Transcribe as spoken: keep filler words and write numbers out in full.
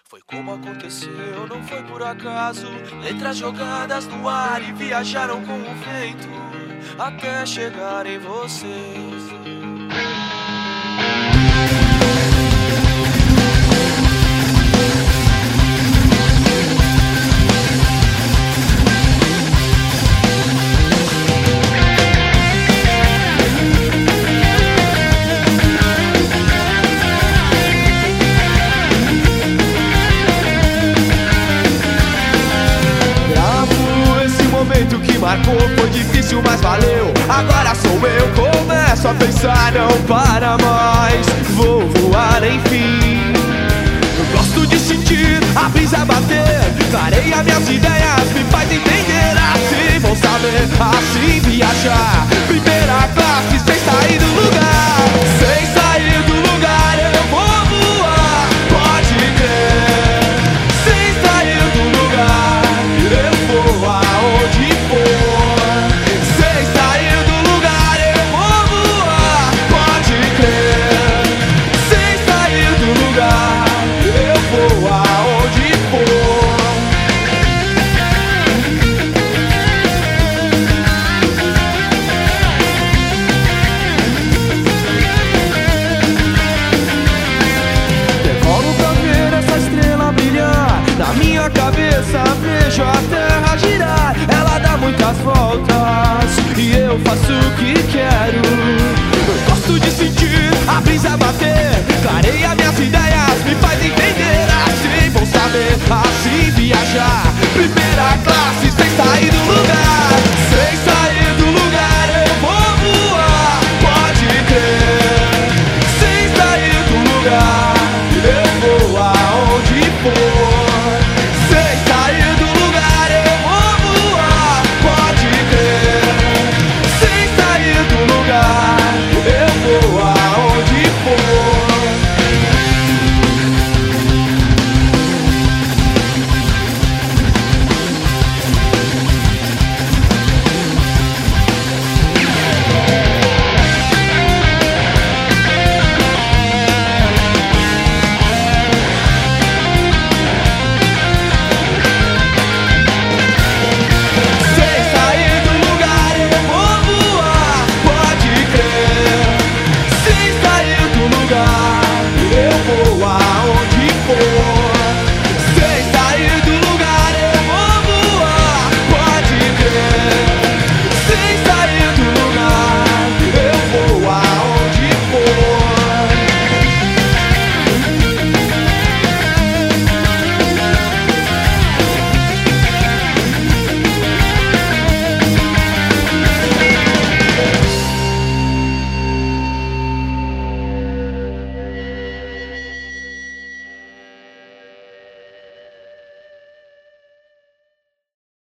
Foi como aconteceu, não foi por acaso. Letras jogadas no ar e viajaram com o vento até chegar em você. Que marcou, foi difícil, mas valeu. Agora sou eu, começo a pensar, não para mais. Vou voar, enfim.